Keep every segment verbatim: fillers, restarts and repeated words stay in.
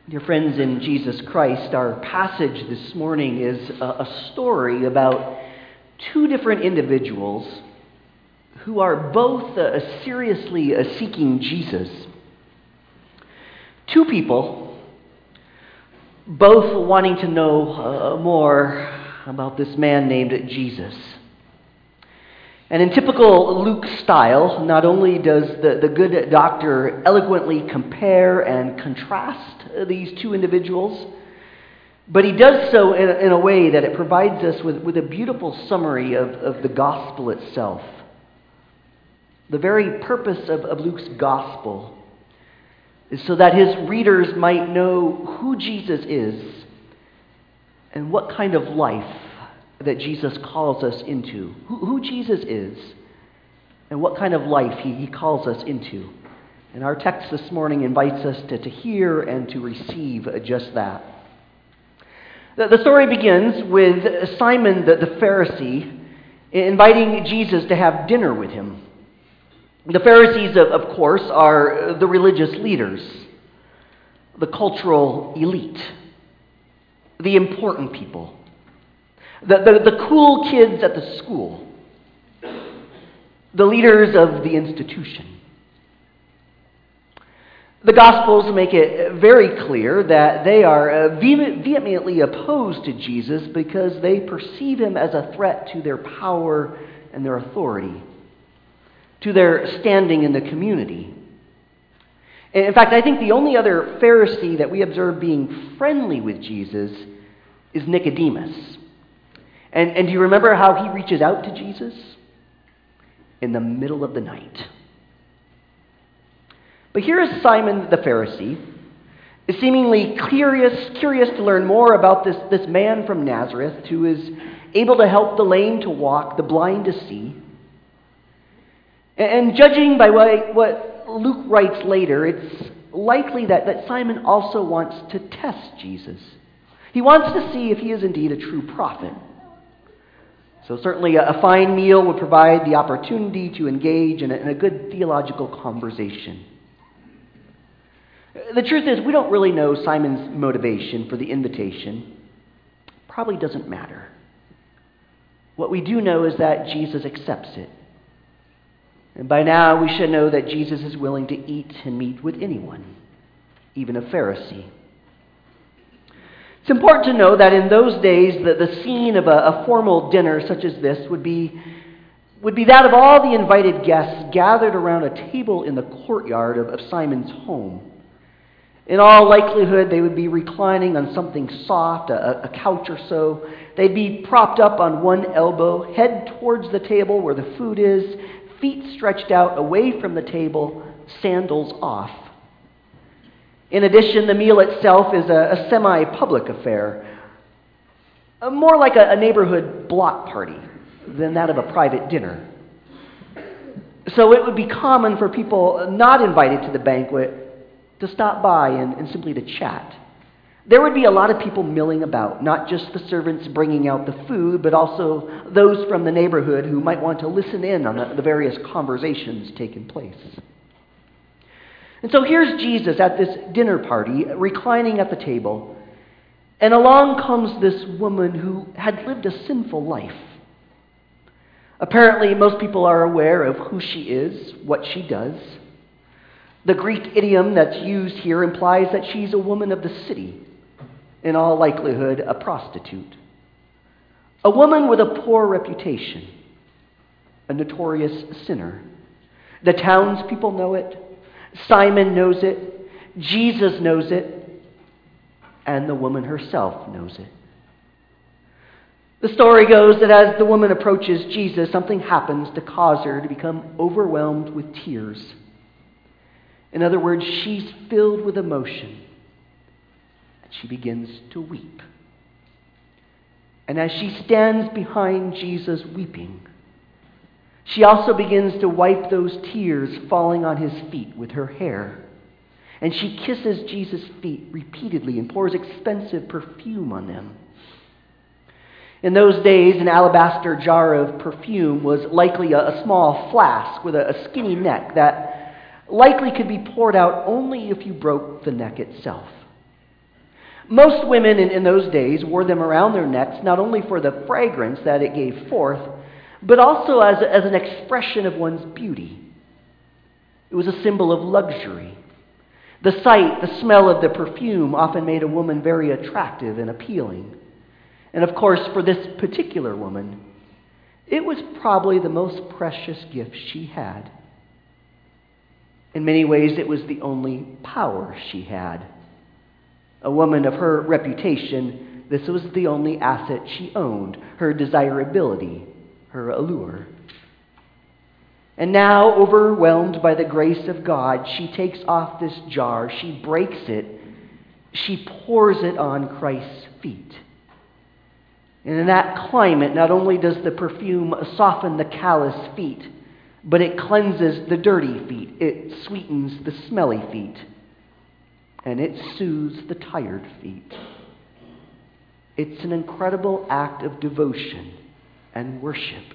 Dear friends in Jesus Christ, our passage this morning is a, a story about two different individuals who are both uh, seriously uh, seeking Jesus. Two people, both wanting to know uh, more about this man named Jesus. And in typical Luke style, not only does the, the good doctor eloquently compare and contrast these two individuals, but he does so in a, in a way that it provides us with, with a beautiful summary of, of the gospel itself. The very purpose of, of Luke's gospel is so that his readers might know who Jesus is and what kind of life that Jesus calls us into. Who, who Jesus is and what kind of life he, he calls us into. And our text this morning invites us to, to hear and to receive just that. The, the story begins with Simon the, the Pharisee inviting Jesus to have dinner with him. The Pharisees, of, of course, are the religious leaders, the cultural elite, the important people. The, the, the cool kids at the school, the leaders of the institution. The Gospels make it very clear that they are vehemently opposed to Jesus because they perceive him as a threat to their power and their authority, to their standing in the community. In fact, I think the only other Pharisee that we observe being friendly with Jesus is Nicodemus. And, and do you remember how he reaches out to Jesus? In the middle of the night. But here is Simon the Pharisee, seemingly curious, curious to learn more about this, this man from Nazareth who is able to help the lame to walk, the blind to see. And, and judging by what, what Luke writes later, it's likely that, that Simon also wants to test Jesus. He wants to see if he is indeed a true prophet. So certainly a fine meal would provide the opportunity to engage in a, in a good theological conversation. The truth is, we don't really know Simon's motivation for the invitation. Probably doesn't matter. What we do know is that Jesus accepts it. And by now we should know that Jesus is willing to eat and meet with anyone, even a Pharisee. It's important to know that in those days, the, the scene of a, a formal dinner such as this would be, would be that of all the invited guests gathered around a table in the courtyard of, of Simon's home. In all likelihood, they would be reclining on something soft, a, a couch or so. They'd be propped up on one elbow, head towards the table where the food is, feet stretched out away from the table, sandals off. In addition, the meal itself is a, a semi-public affair, uh, more like a, a neighborhood block party than that of a private dinner. So it would be common for people not invited to the banquet to stop by and, and simply to chat. There would be a lot of people milling about, not just the servants bringing out the food, but also those from the neighborhood who might want to listen in on the, the various conversations taking place. And so here's Jesus at this dinner party, reclining at the table, and along comes this woman who had lived a sinful life. Apparently, most people are aware of who she is, what she does. The Greek idiom that's used here implies that she's a woman of the city, in all likelihood a prostitute. A woman with a poor reputation, a notorious sinner. The townspeople know it. Simon knows it, Jesus knows it, and the woman herself knows it. The story goes that as the woman approaches Jesus, something happens to cause her to become overwhelmed with tears. In other words, she's filled with emotion, and she begins to weep. And as she stands behind Jesus weeping, she also begins to wipe those tears falling on his feet with her hair. And she kisses Jesus' feet repeatedly and pours expensive perfume on them. In those days, an alabaster jar of perfume was likely a, a small flask with a, a skinny neck that likely could be poured out only if you broke the neck itself. Most women in, in those days wore them around their necks not only for the fragrance that it gave forth, but also as, as an expression of one's beauty. It was a symbol of luxury. The sight, the smell of the perfume often made a woman very attractive and appealing. And of course, for this particular woman, it was probably the most precious gift she had. In many ways, it was the only power she had. A woman of her reputation, this was the only asset she owned, her desirability, her allure. And now, overwhelmed by the grace of God, she takes off this jar, she breaks it, she pours it on Christ's feet. And in that climate, not only does the perfume soften the callous feet, but it cleanses the dirty feet, it sweetens the smelly feet, and it soothes the tired feet. It's an incredible act of devotion and worship.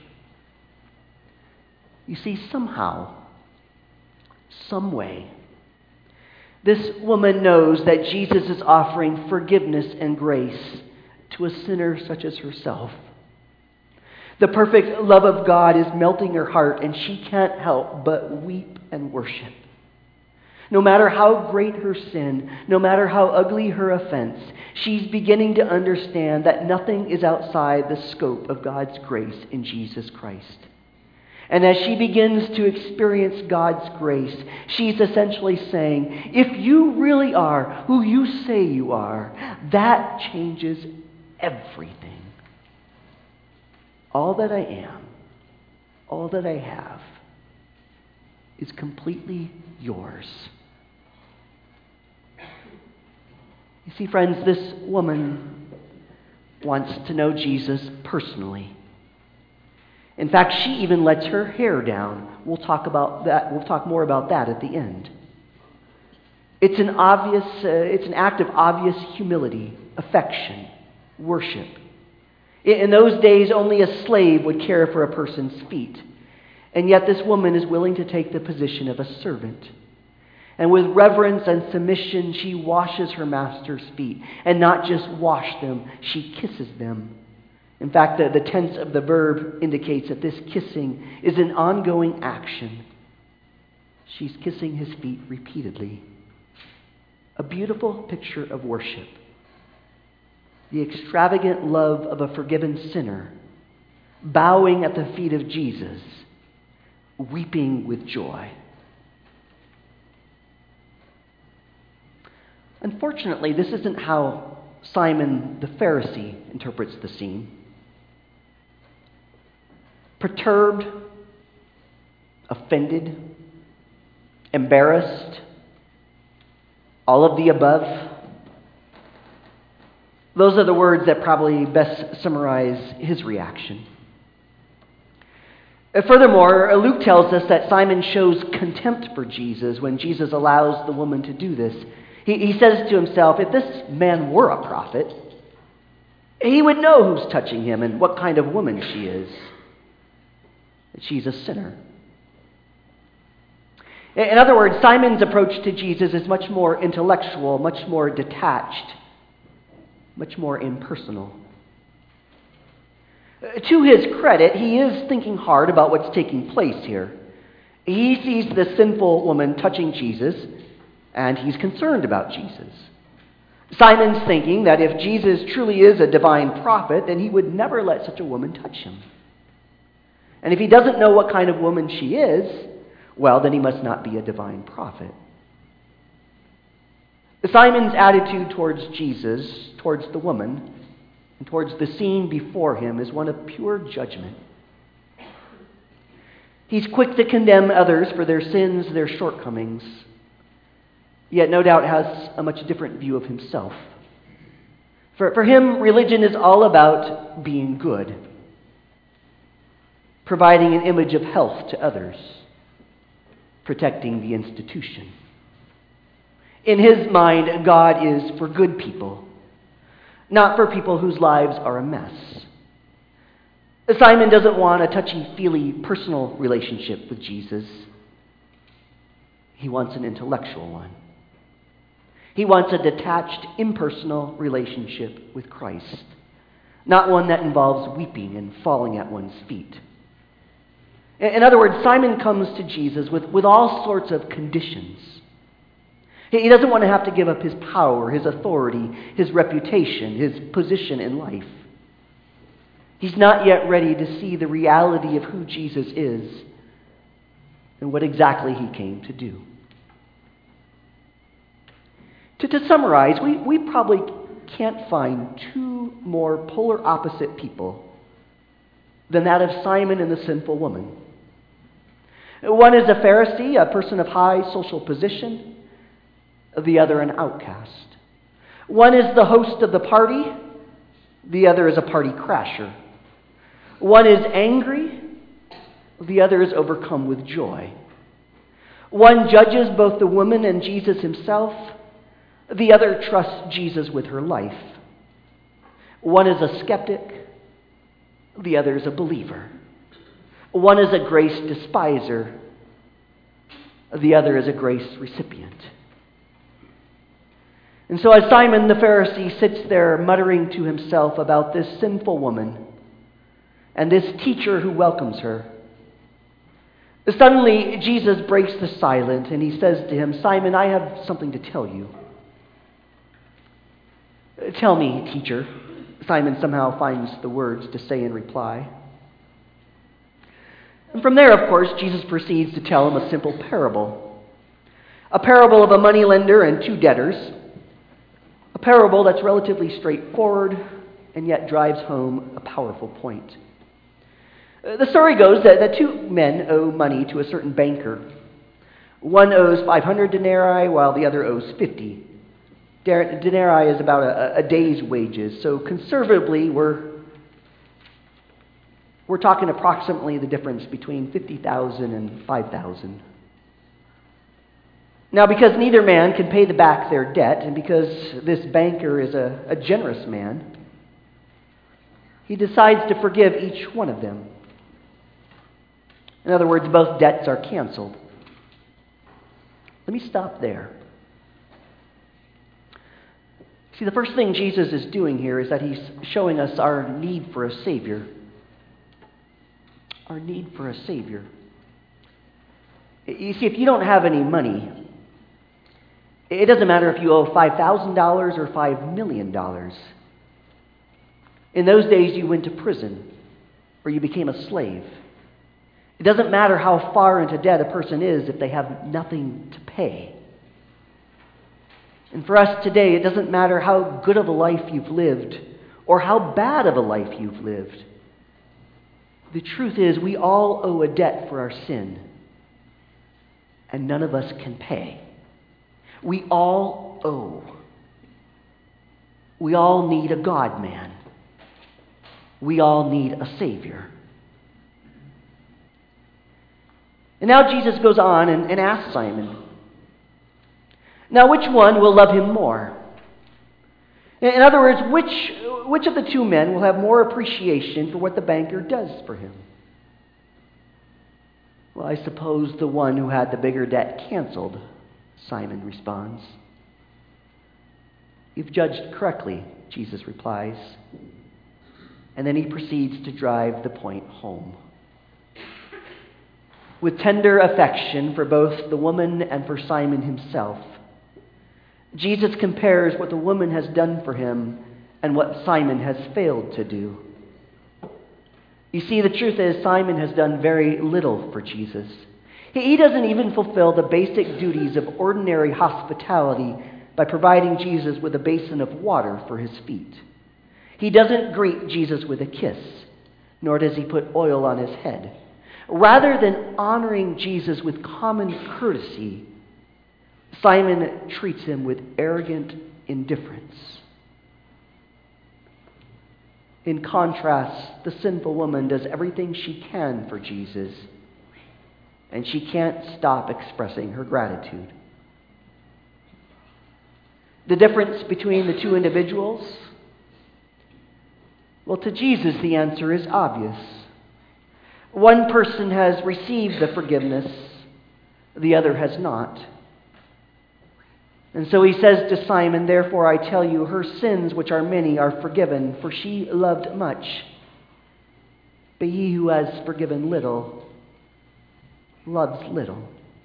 You see, somehow, some way, this woman knows that Jesus is offering forgiveness and grace to a sinner such as herself. The perfect love of God is melting her heart, and she can't help but weep and worship. No matter how great her sin, no matter how ugly her offense, she's beginning to understand that nothing is outside the scope of God's grace in Jesus Christ. And as she begins to experience God's grace, she's essentially saying, if you really are who you say you are, that changes everything. All that I am, all that I have, is completely yours. You see, friends, this woman wants to know Jesus personally. In fact, she even lets her hair down. We'll talk about that. We'll talk more about that at the end. It's an obvious, uh, it's an act of obvious humility, affection, worship. In those days, only a slave would care for a person's feet. And yet this woman is willing to take the position of a servant. And with reverence and submission, she washes her master's feet. And not just wash them, she kisses them. In fact, the, the tense of the verb indicates that this kissing is an ongoing action. She's kissing his feet repeatedly. A beautiful picture of worship. The extravagant love of a forgiven sinner, bowing at the feet of Jesus, weeping with joy. Unfortunately, this isn't how Simon the Pharisee interprets the scene. Perturbed, offended, embarrassed, all of the above. Those are the words that probably best summarize his reaction. Furthermore, Luke tells us that Simon shows contempt for Jesus when Jesus allows the woman to do this. He, he says to himself, if this man were a prophet, he would know who's touching him and what kind of woman she is. That she's a sinner. In other words, Simon's approach to Jesus is much more intellectual, much more detached, much more impersonal. To his credit, he is thinking hard about what's taking place here. He sees the sinful woman touching Jesus, and he's concerned about Jesus. Simon's thinking that if Jesus truly is a divine prophet, then he would never let such a woman touch him. And if he doesn't know what kind of woman she is, well, then he must not be a divine prophet. Simon's attitude towards Jesus, towards the woman, and towards the scene before him is one of pure judgment. He's quick to condemn others for their sins, their shortcomings, yet no doubt has a much different view of himself. For, for him, religion is all about being good, providing an image of health to others, protecting the institution. In his mind, God is for good people, not for people whose lives are a mess. Simon doesn't want a touchy-feely personal relationship with Jesus. He wants an intellectual one. He wants a detached, impersonal relationship with Christ, not one that involves weeping and falling at one's feet. In other words, Simon comes to Jesus with, with all sorts of conditions. He doesn't want to have to give up his power, his authority, his reputation, his position in life. He's not yet ready to see the reality of who Jesus is and what exactly he came to do. To, to summarize, we, we probably can't find two more polar opposite people than that of Simon and the sinful woman. One is a Pharisee, a person of high social position, the other an outcast. One is the host of the party, the other is a party crasher. One is angry, the other is overcome with joy. One judges both the woman and Jesus himself, the other trusts Jesus with her life. One is a skeptic, the other is a believer. One is a grace despiser, the other is a grace recipient. And so as Simon the Pharisee sits there muttering to himself about this sinful woman and this teacher who welcomes her, suddenly Jesus breaks the silence and he says to him, "Simon, I have something to tell you." "Tell me, teacher." Simon somehow finds the words to say in reply. And from there, of course, Jesus proceeds to tell him a simple parable. A parable of a moneylender and two debtors. A parable that's relatively straightforward and yet drives home a powerful point. The story goes that, that two men owe money to a certain banker. One owes five hundred denarii while the other owes fifty. Denarii is about a, a day's wages, so conservatively we're we're talking approximately the difference between fifty thousand and five thousand. Now, because neither man can pay back their debt, and because this banker is a, a generous man, he decides to forgive each one of them. In other words, both debts are canceled. Let me stop there. See, the first thing Jesus is doing here is that he's showing us our need for a Savior. Our need for a Savior. You see, if you don't have any money, it doesn't matter if you owe five thousand dollars or five million dollars. In those days, you went to prison or you became a slave. It doesn't matter how far into debt a person is if they have nothing to pay. And for us today, it doesn't matter how good of a life you've lived or how bad of a life you've lived. The truth is, we all owe a debt for our sin, and none of us can pay. We all owe. We all need a God-man. We all need a Savior. And now Jesus goes on and, and asks Simon, now which one will love him more? In other words, which, which of the two men will have more appreciation for what the banker does for him? Well, I suppose the one who had the bigger debt canceled, Simon responds. You've judged correctly, Jesus replies. And then he proceeds to drive the point home. With tender affection for both the woman and for Simon himself, Jesus compares what the woman has done for him and what Simon has failed to do. You see, the truth is, Simon has done very little for Jesus. He doesn't even fulfill the basic duties of ordinary hospitality by providing Jesus with a basin of water for his feet. He doesn't greet Jesus with a kiss, nor does he put oil on his head. Rather than honoring Jesus with common courtesy, Simon treats him with arrogant indifference. In contrast, the sinful woman does everything she can for Jesus, and she can't stop expressing her gratitude. The difference between the two individuals? Well, to Jesus, the answer is obvious. One person has received the forgiveness, the other has not. And so he says to Simon, "Therefore I tell you, her sins, which are many, are forgiven, for she loved much. But he who has forgiven little, loves little."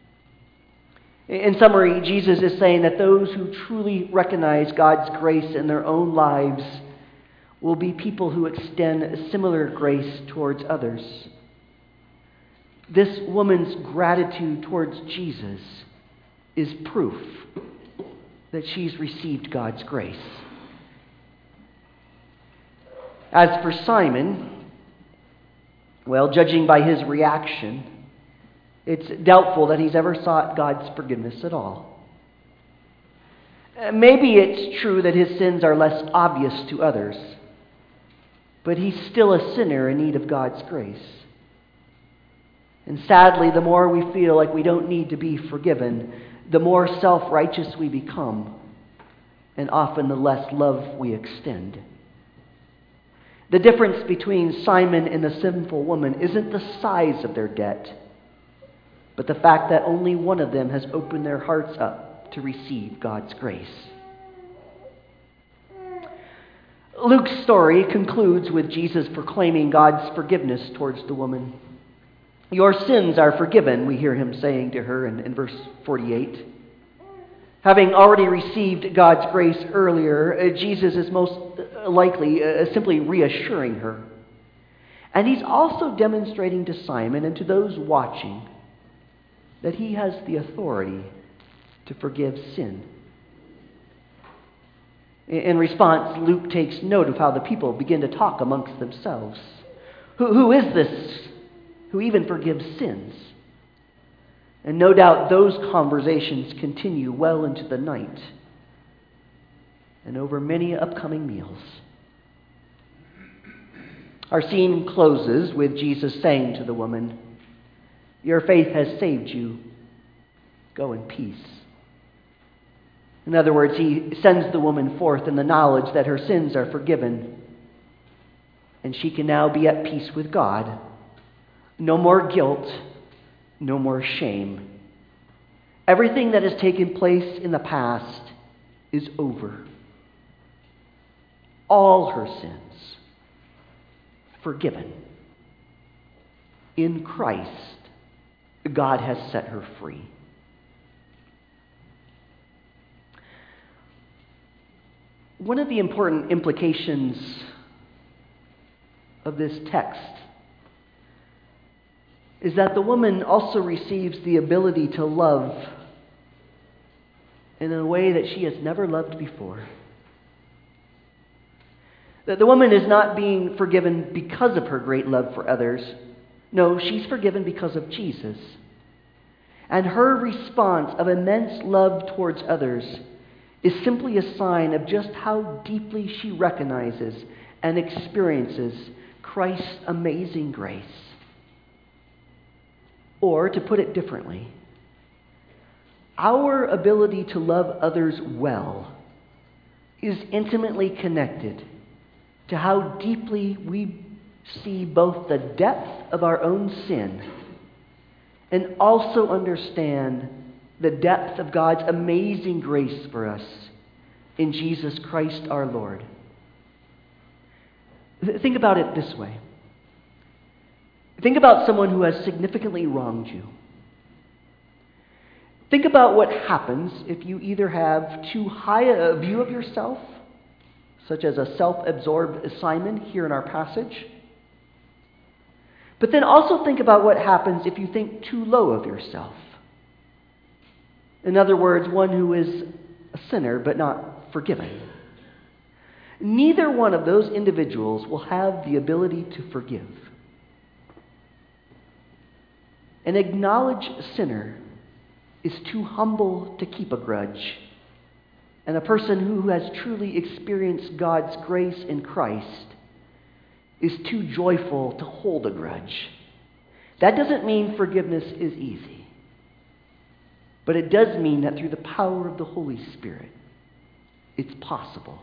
In summary, Jesus is saying that those who truly recognize God's grace in their own lives will be people who extend similar grace towards others. This woman's gratitude towards Jesus is proof that she's received God's grace. As for Simon, well, judging by his reaction, it's doubtful that he's ever sought God's forgiveness at all. Maybe it's true that his sins are less obvious to others, but he's still a sinner in need of God's grace. And sadly, the more we feel like we don't need to be forgiven, the more self-righteous we become, and often the less love we extend. The difference between Simon and the sinful woman isn't the size of their debt, but the fact that only one of them has opened their hearts up to receive God's grace. Luke's story concludes with Jesus proclaiming God's forgiveness towards the woman. "Your sins are forgiven," we hear him saying to her in, in verse forty-eight. Having already received God's grace earlier, uh, Jesus is most likely uh, simply reassuring her. And he's also demonstrating to Simon and to those watching that he has the authority to forgive sin. In response, Luke takes note of how the people begin to talk amongst themselves. Who, who is this who even forgives sins? And no doubt those conversations continue well into the night and over many upcoming meals. Our scene closes with Jesus saying to the woman, "Your faith has saved you. Go in peace." In other words, he sends the woman forth in the knowledge that her sins are forgiven, and she can now be at peace with God. No more guilt, no more shame. Everything that has taken place in the past is over. All her sins forgiven. In Christ, God has set her free. One of the important implications of this text is that the woman also receives the ability to love in a way that she has never loved before. That the woman is not being forgiven because of her great love for others. No, she's forgiven because of Jesus. And her response of immense love towards others is simply a sign of just how deeply she recognizes and experiences Christ's amazing grace. Or, to put it differently, our ability to love others well is intimately connected to how deeply we see both the depth of our own sin and also understand the depth of God's amazing grace for us in Jesus Christ our Lord. Think about it this way. Think about someone who has significantly wronged you. Think about what happens if you either have too high a view of yourself, such as a self-absorbed Simon here in our passage. But then also think about what happens if you think too low of yourself. In other words, one who is a sinner but not forgiven. Neither one of those individuals will have the ability to forgive. An acknowledged sinner is too humble to keep a grudge. And a person who has truly experienced God's grace in Christ is too joyful to hold a grudge. That doesn't mean forgiveness is easy. But it does mean that through the power of the Holy Spirit, it's possible.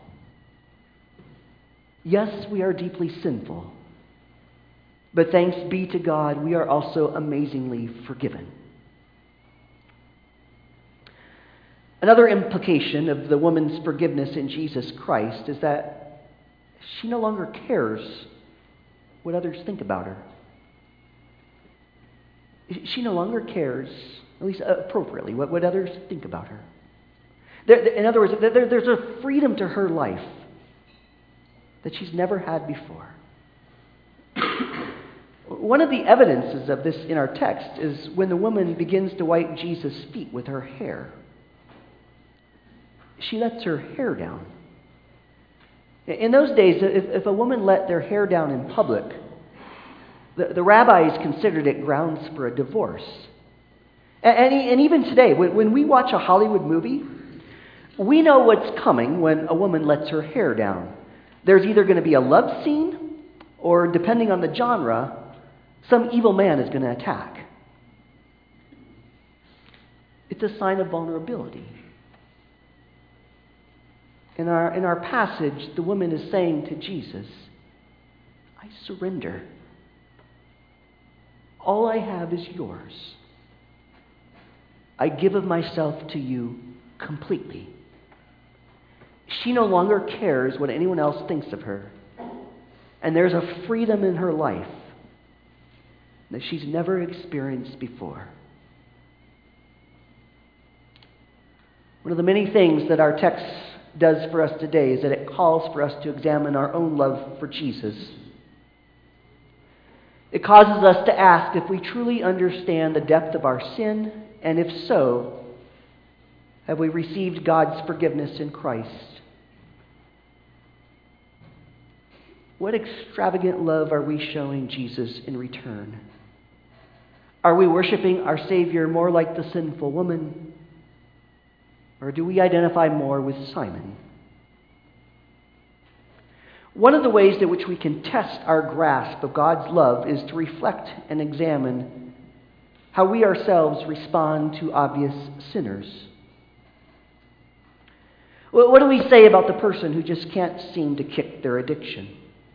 Yes, we are deeply sinful. But thanks be to God, we are also amazingly forgiven. Another implication of the woman's forgiveness in Jesus Christ is that she no longer cares what others think about her. She no longer cares, at least appropriately, what, what others think about her. There, in other words, there, there's a freedom to her life that she's never had before. One of the evidences of this in our text is when the woman begins to wipe Jesus' feet with her hair. She lets her hair down. In those days, if, if a woman let their hair down in public, the, the rabbis considered it grounds for a divorce. And, and, and even today, when, when we watch a Hollywood movie, we know what's coming when a woman lets her hair down. There's either going to be a love scene, or depending on the genre, some evil man is going to attack. It's a sign of vulnerability. In our, in our passage, the woman is saying to Jesus, I surrender. All I have is yours. I give of myself to you completely. She no longer cares what anyone else thinks of her. And there's a freedom in her life that she's never experienced before. One of the many things that our text does for us today is that it calls for us to examine our own love for Jesus. It causes us to ask if we truly understand the depth of our sin, and if so, have we received God's forgiveness in Christ? What extravagant love are we showing Jesus in return? Are we worshiping our Savior more like the sinful woman? Or do we identify more with Simon? One of the ways in which we can test our grasp of God's love is to reflect and examine how we ourselves respond to obvious sinners. What do we say about the person who just can't seem to kick their addiction?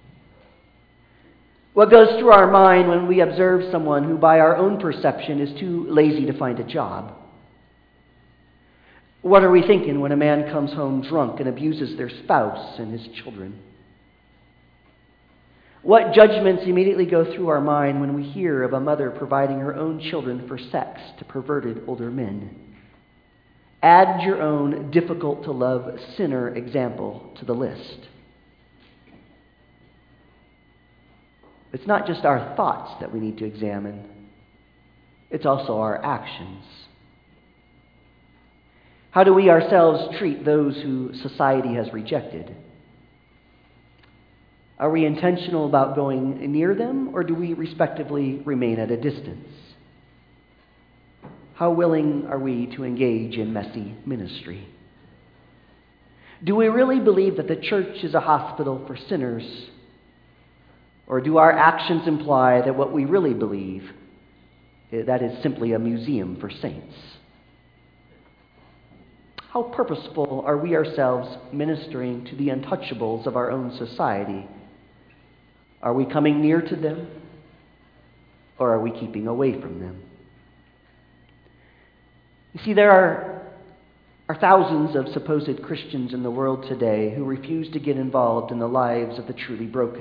What goes through our mind when we observe someone who, by our own perception, is too lazy to find a job? What are we thinking when a man comes home drunk and abuses their spouse and his children? What judgments immediately go through our mind when we hear of a mother providing her own children for sex to perverted older men? Add your own difficult-to-love sinner example to the list. It's not just our thoughts that we need to examine. It's also our actions. How do we ourselves treat those who society has rejected? Are we intentional about going near them, or do we respectively remain at a distance? How willing are we to engage in messy ministry? Do we really believe that the church is a hospital for sinners? Or do our actions imply that what we really believe, that is simply a museum for saints? How purposeful are we ourselves ministering to the untouchables of our own society? Are we coming near to them, or are we keeping away from them? You see, there are, are thousands of supposed Christians in the world today who refuse to get involved in the lives of the truly broken.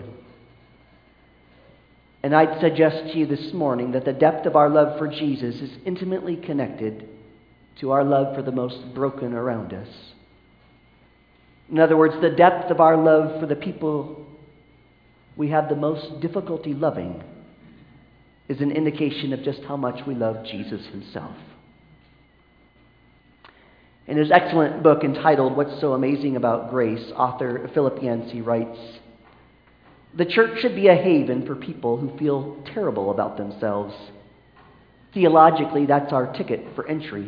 And I'd suggest to you this morning that the depth of our love for Jesus is intimately connected to our love for the most broken around us. In other words, the depth of our love for the people we have the most difficulty loving is an indication of just how much we love Jesus himself. In his excellent book entitled What's So Amazing About Grace, author Philip Yancey writes, the church should be a haven for people who feel terrible about themselves. Theologically, that's our ticket for entry.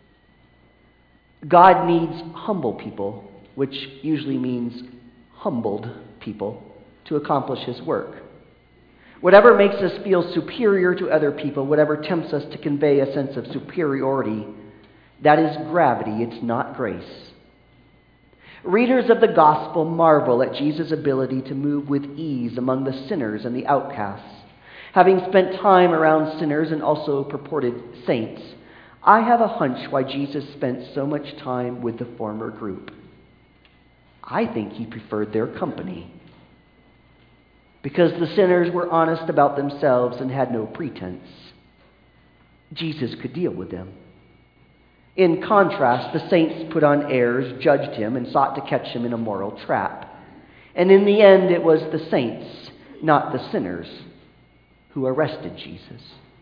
God needs humble people, which usually means humbled people, to accomplish his work. Whatever makes us feel superior to other people, whatever tempts us to convey a sense of superiority, that is gravity, it's not grace. Readers of the gospel marvel at Jesus' ability to move with ease among the sinners and the outcasts. Having spent time around sinners and also purported saints, I have a hunch why Jesus spent so much time with the former group. I think he preferred their company, because the sinners were honest about themselves and had no pretense. Jesus could deal with them. In contrast, the saints put on airs, judged him, and sought to catch him in a moral trap. And in the end, it was the saints, not the sinners, who arrested Jesus.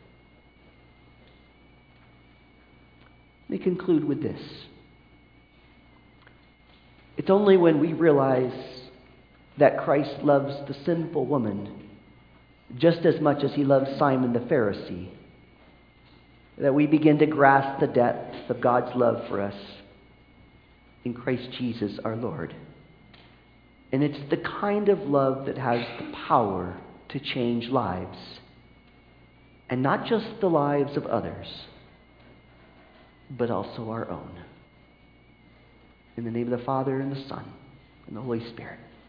Let me conclude with this. It's only when we realize that Christ loves the sinful woman just as much as he loves Simon the Pharisee that we begin to grasp the depth of God's love for us in Christ Jesus our Lord. And it's the kind of love that has the power to change lives. And not just the lives of others, but also our own. In the name of the Father, and the Son, and the Holy Spirit.